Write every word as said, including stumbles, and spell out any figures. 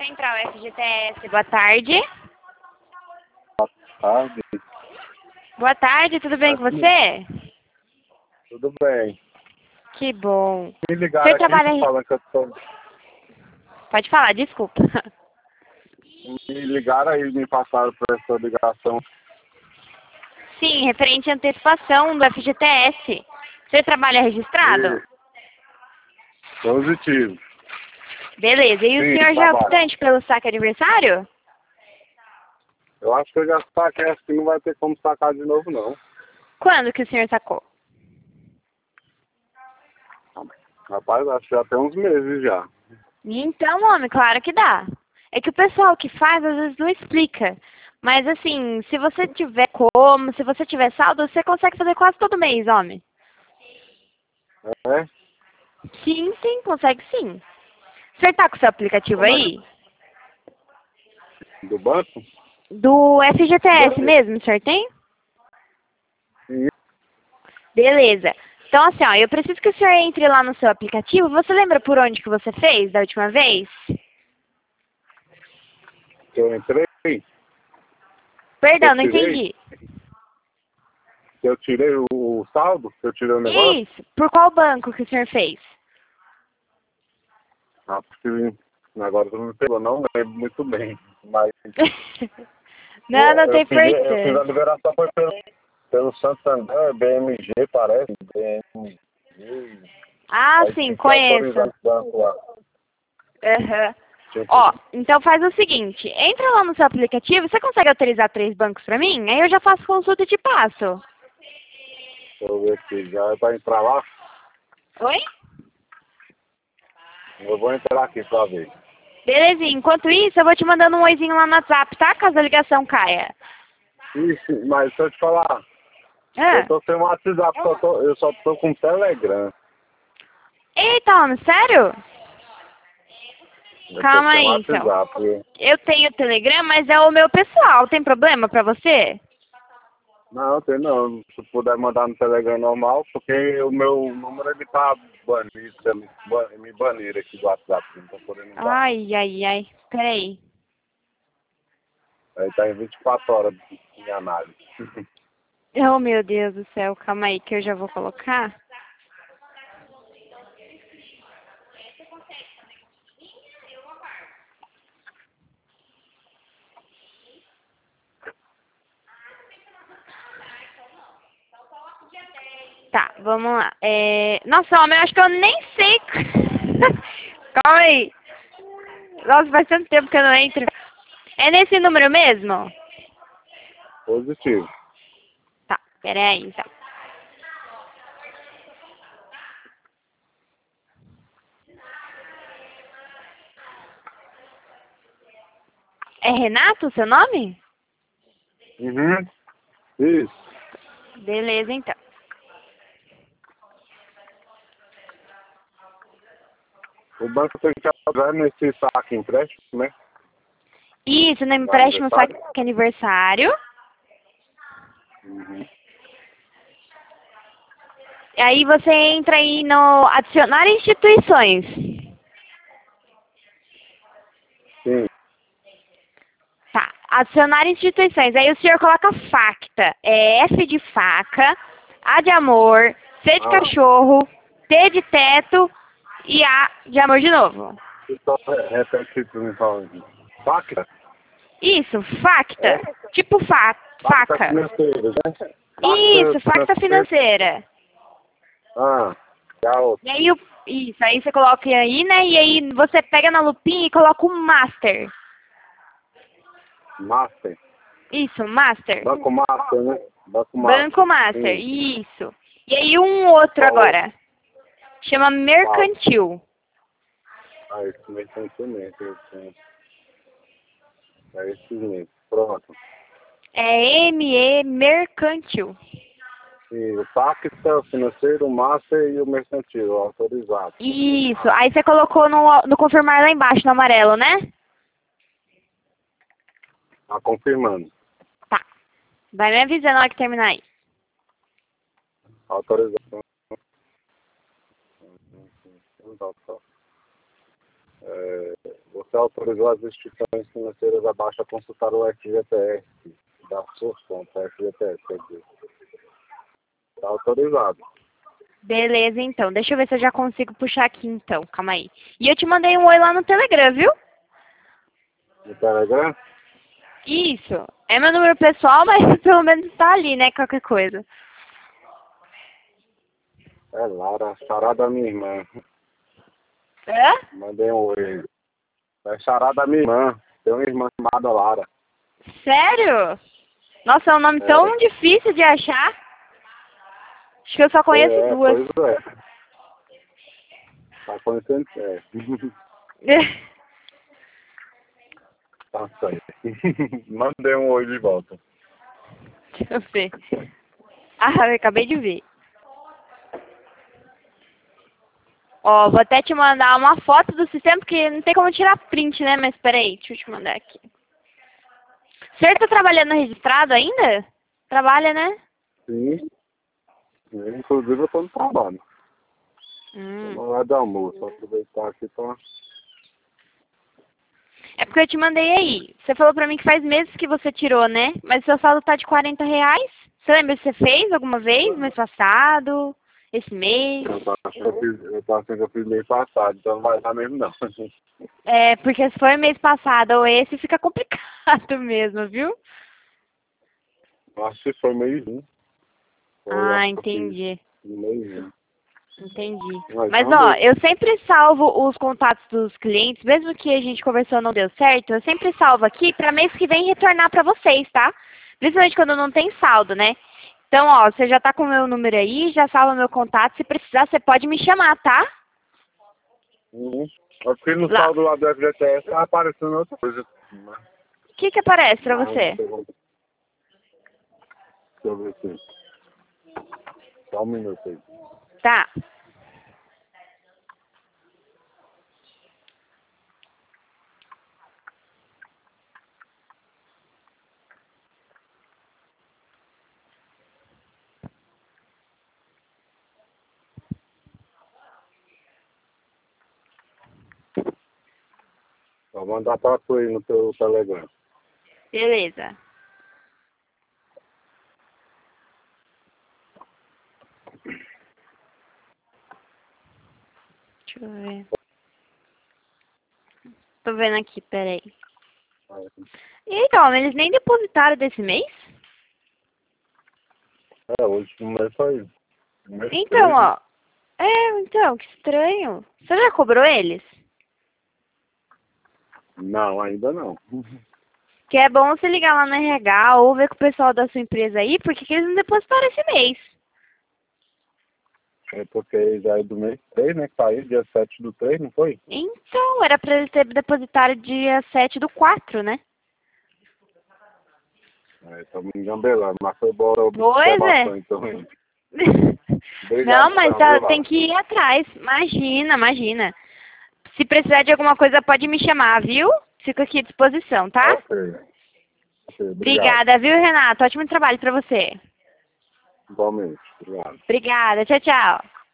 Central F G T S, boa tarde. Boa tarde. Boa tarde, tudo bem com você? Tudo bem. Que bom. Me ligaram Você aqui trabalha... falando que eu tô... Pode falar, desculpa. Me ligaram aí, me passaram por essa ligação. Sim, referente à antecipação do F G T S. Você trabalha registrado? E... Positivo. Beleza. E o Sim, senhor já é trabalho. optante pelo saque aniversário? Eu acho que eu já saquei, acho que não vai ter como sacar de novo, não. Quando que o senhor sacou? Rapaz, acho que já tem uns meses já. Então, homem, claro que dá. É que o pessoal que faz, às vezes, não explica. Mas, assim, se você tiver como, se você tiver saldo, você consegue fazer quase todo mês, homem. É? Sim, sim, consegue sim. O senhor tá com o seu aplicativo Como é aí? que... Do banco? Do F G T S Beleza. mesmo, o senhor tem? Sim. Beleza. Então, assim, ó, eu preciso que o senhor entre lá no seu aplicativo. Você lembra por onde que você fez da última vez? Eu entrei, Perdão, eu não tirei, entendi. eu tirei o, o saldo, eu tirei o negócio. Isso. Por qual banco que o senhor fez? Ah, porque agora tu não me pegou, não lembro muito bem. Mas Não, não eu tem fiz, eu fiz a importância. liberação foi pelo, pelo Santander, B M G parece, B M G. Ah, Aí sim, tinha que conheço. autorizar o banco lá. Aham. Tinha que... Ó, então faz o seguinte, entra lá no seu aplicativo, você consegue autorizar três bancos pra mim? Aí eu já faço consulta e te passo. Deixa eu ver aqui, já vai entrar lá? Oi? Eu vou entrar aqui pra ver. Belezinha, enquanto isso eu vou te mandando um oizinho lá no WhatsApp, tá? Caso a ligação caia. Ixi, mas se eu te falar, eu Ah. tô sem WhatsApp, só tô, eu só tô com Telegram. Eita, homem, sério? Eu tô Calma sem aí, então. WhatsApp. viu? Eu tenho Telegram, mas é o meu pessoal. Tem problema pra você? Não, tem não. Se puder mandar no Telegram normal, porque o meu número ele tá banido, me ban- me baniram aqui do WhatsApp, não tô podendo usar. Ai, ai, ai. Peraí. Aí tá em vinte e quatro horas em análise. Oh, meu Deus do céu. Calma aí que eu já vou colocar. Tá, vamos lá. É... Nossa, homem, eu acho que eu nem sei. Calma aí. Nossa, faz tanto tempo que eu não entro. É nesse número mesmo? Positivo. Tá, peraí, então. É Renato o seu nome? Uhum. Isso. Beleza, então. O banco tem que atrás nesse saque empréstimo, né? Isso, no No empréstimo aniversário. saque aniversário. Uhum. E aí você entra aí no adicionar instituições. Sim. Tá, adicionar instituições. Aí o senhor coloca facta. É F de faca, A de amor, C de Ah, cachorro, T de teto e A de amor de novo. só repete isso me falando. Faca? Isso, facta. É? Tipo fa Faca faca. financeira, né? Isso, Faca facta financeira. financeira. Ah, já outra. E aí, o, isso, aí você coloca aí, né? E aí você pega na lupinha e coloca o master. Master. Isso, master. Banco Master, né? Banco Banco Master. master, Sim. isso. E aí um outro Qual outro? agora. Chama Qual? mercantil. Ah, esse mês tem que mesmo. esse- É esse mesmo. Pronto. É M E mercantil. E o Pacta, o financeiro, o Master e o mercantil, o autorizado. Isso. Aí você colocou no, no confirmar lá embaixo, no amarelo, né? Tá confirmando. Tá. Vai me avisando na hora que terminar aí. Autorização. É, Você autorizou as instituições financeiras abaixo a consultar o F G T S das suas contas, F G T S, quer dizer. Está autorizado. Beleza, então. Deixa eu ver se eu já consigo puxar aqui, então. Calma aí. E eu te mandei um oi lá no Telegram, viu? No Telegram? Isso. É meu número pessoal, mas pelo menos tá ali, né? Qualquer coisa. É Lara, charada da minha irmã. Hã? Mandei um oi. É charada da minha irmã. Tem uma irmã chamada Lara. Sério? Nossa, é um nome É. tão difícil de achar. Acho que eu só conheço É, duas. pois é. Tá conhecendo? É. Tá certo. Mandei um oi de volta. Deixa eu ver. Ah, eu acabei de ver. Ó, vou até te mandar uma foto do sistema, porque não tem como tirar print, né? Mas peraí, deixa eu te mandar aqui. Você tá trabalhando no registrado ainda? Trabalha, né? Sim. Inclusive eu tô no trabalho. Hum. Tô na hora do almoço. Vou aproveitar aqui pra... É porque eu te mandei aí. Você falou pra mim que faz meses que você tirou, né? Mas o seu saldo tá de quarenta reais. Você lembra se você fez alguma vez? Mês passado? Esse mês? Eu tô achando que eu fiz, eu tô achando que eu fiz mês passado, então não vai dar mesmo não. É, porque se for mês passado ou esse, fica complicado mesmo, viu? Eu acho que foi mês um. Foi, Ah, acho que eu fiz entendi. mês um. Entendi. Mas Mas, vamos ó, ver. eu sempre salvo os contatos dos clientes, mesmo que a gente conversou e não deu certo, eu sempre salvo aqui pra mês que vem retornar pra vocês, tá? Principalmente quando não tem saldo, né? Então, ó, você já tá com o meu número aí, já salva meu contato. Se precisar, você pode me chamar, tá? Uhum. Eu fiquei no Lá. saldo lá do F G T S, tá aparecendo outra coisa. Mas, O que que aparece pra mas, você? deixa eu ver aqui. Só um minuto aí. Tá. Vou mandar pra tu aí no teu Telegram. Beleza. Deixa eu ver. Tô vendo aqui, peraí. Então, eles nem depositaram desse mês? É, o último mês foi o mês Então, três, né? ó. É, então, que estranho. Você já cobrou eles? Não, ainda não. Que é bom você ligar lá no R H ou ver com o pessoal da sua empresa aí, porque que eles não depositaram esse mês. É porque já é do mês três, né? Que saiu dia sete do três, não foi? Então, era pra eles ter depositado dia sete do quatro, né? É, tô me engambelando, mas foi boa a Pois é. observação, então. Não, Obrigado, mas então, tá- viu, tem Laura? que ir atrás. Imagina, imagina. Se precisar de alguma coisa, pode me chamar, viu? Fico aqui à disposição, tá? Ok. Ok, obrigado. Obrigada, viu, Renato? Ótimo trabalho pra você. Igualmente, obrigado. Obrigada. Tchau, tchau.